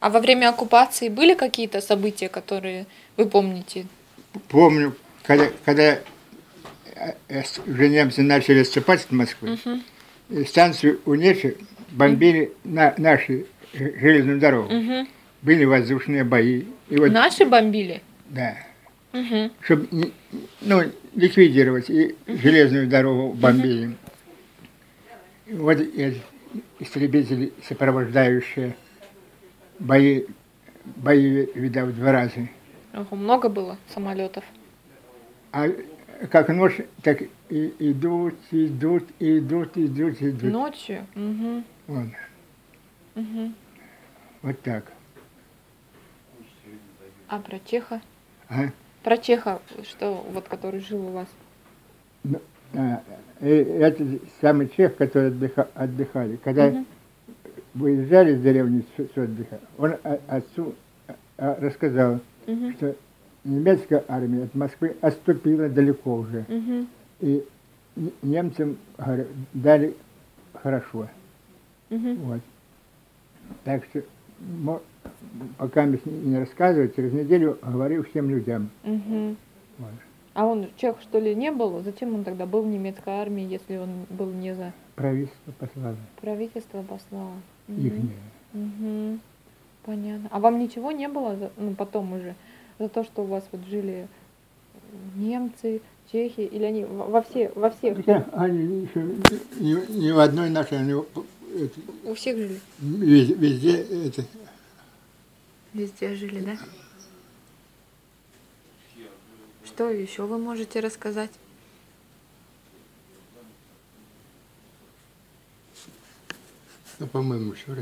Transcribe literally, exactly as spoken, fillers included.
А во время оккупации были какие-то события, которые вы помните? Помню, когда, когда уже немцы начали отступать от Москвы, Угу. станцию Унечи бомбили на наши железную дорогу. Угу. Были воздушные бои. И вот, Наши бомбили? да. Угу. Чтобы ну, ликвидировать, и железную дорогу бомбили. И вот истребители, сопровождающие бои, бои, видал, два раза. Ого, много было самолетов? А как ночь, так и идут, идут, идут, идут, идут. Ночью? Угу. Вот. Угу. Вот так. А про Чеха? А? Про Чеха, что вот который жил у вас? Ну, а, это самый чех, который отдыха, отдыхали. Когда Угу. выезжали из деревни с, с отдыха, он отцу рассказал, Угу. что немецкая армия от Москвы отступила далеко уже. Угу. И немцам, говорю, дали хорошо. Угу. Вот. Так что, пока не рассказывать, через неделю говорил всем людям. Угу. Вот. А он чех, что ли, не был? Зачем он тогда был в немецкой армии, если он был не за... Правительство послало. Правительство послало. Ихнее. Угу. Понятно. А вам ничего не было, за, ну, потом уже, за то, что у вас вот жили немцы, чехи, или они во, все, во всех? Хотя они еще ни, ни в одной нашей, они, это, у всех жили? Везде, везде это... Везде жили, да? Что еще вы можете рассказать? Ну, по-моему, все